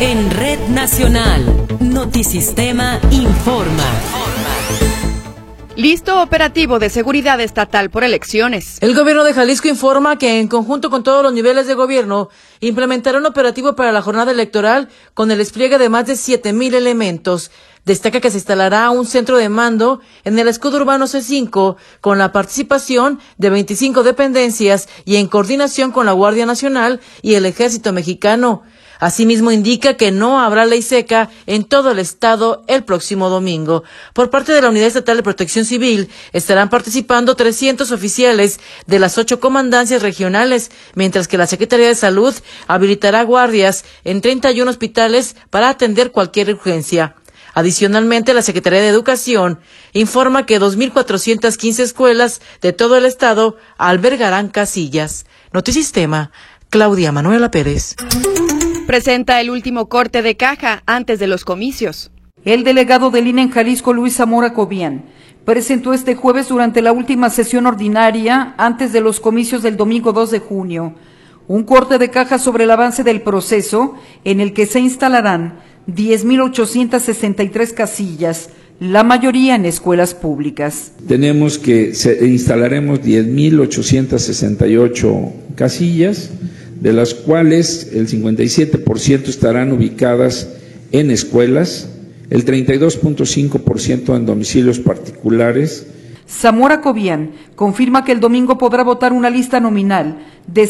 En Red Nacional, Notisistema informa. Listo operativo de seguridad estatal por elecciones. El gobierno de Jalisco informa que en conjunto con todos los niveles de gobierno implementará un operativo para la jornada electoral con el despliegue de más de 7,000 elementos. Destaca que se instalará un centro de mando en el escudo urbano C5 con la participación de 25 dependencias y en coordinación con la Guardia Nacional y el Ejército Mexicano. Asimismo, indica que no habrá ley seca en todo el estado el próximo domingo. Por parte de la Unidad Estatal de Protección Civil, estarán participando 300 oficiales de las 8 comandancias regionales, mientras que la Secretaría de Salud habilitará guardias en 31 hospitales para atender cualquier urgencia. Adicionalmente, la Secretaría de Educación informa que 2,415 escuelas de todo el estado albergarán casillas. Notisistema, Claudia Manuela Pérez. Presenta el último corte de caja antes de los comicios. El delegado del INE en Jalisco, Luis Zamora Cobian, presentó este jueves durante la última sesión ordinaria antes de los comicios del domingo 2 de junio un corte de caja sobre el avance del proceso en el que se instalarán 10,863 casillas, la mayoría en escuelas públicas. Tenemos que instalaremos 10,868 casillas, de las cuales el 57% estarán ubicadas en escuelas, el 32.5% en domicilios particulares. Zamora Cobian confirma que el domingo podrá votar una lista nominal de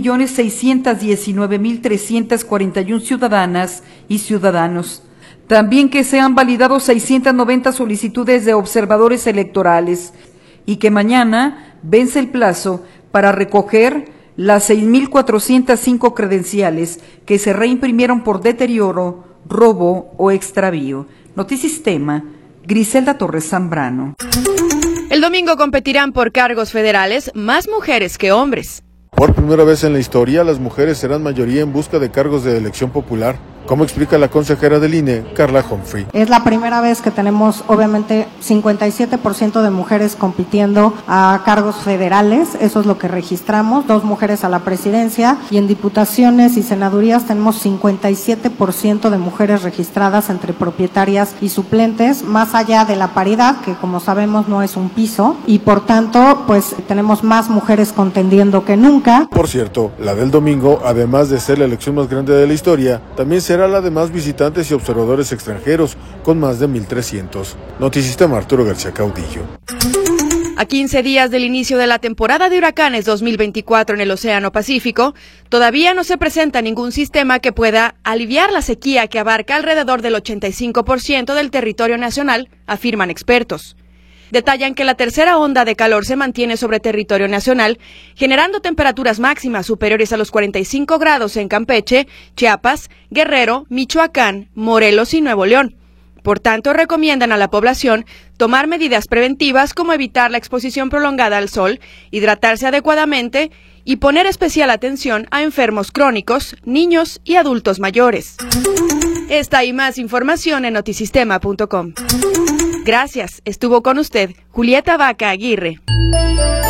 6,619,341 ciudadanas y ciudadanos. También que se han validado 690 solicitudes de observadores electorales y que mañana vence el plazo para recoger las 6,405 credenciales que se reimprimieron por deterioro, robo o extravío. Notisistema, Griselda Torres Zambrano. El domingo competirán por cargos federales más mujeres que hombres. Por primera vez en la historia, las mujeres serán mayoría en busca de cargos de elección popular. Como explica la consejera del INE, Carla Humphrey. Es la primera vez que tenemos, obviamente, 57% de mujeres compitiendo a cargos federales, eso es lo que registramos, 2 mujeres a la presidencia, y en diputaciones y senadurías tenemos 57% de mujeres registradas entre propietarias y suplentes, más allá de la paridad, que como sabemos no es un piso, y por tanto, pues tenemos más mujeres contendiendo que nunca. Por cierto, la del domingo, además de ser la elección más grande de la historia, también será la de más visitantes y observadores extranjeros, con más de 1,300. Notisistema, Arturo García Caudillo. A 15 días del inicio de la temporada de huracanes 2024 en el Océano Pacífico, todavía no se presenta ningún sistema que pueda aliviar la sequía que abarca alrededor del 85% del territorio nacional, afirman expertos. Detallan que la tercera onda de calor se mantiene sobre territorio nacional, generando temperaturas máximas superiores a los 45 grados en Campeche, Chiapas, Guerrero, Michoacán, Morelos y Nuevo León. Por tanto, recomiendan a la población tomar medidas preventivas como evitar la exposición prolongada al sol, hidratarse adecuadamente y poner especial atención a enfermos crónicos, niños y adultos mayores. Esta y más información en notisistema.com. Gracias. Estuvo con usted Julieta Vaca Aguirre.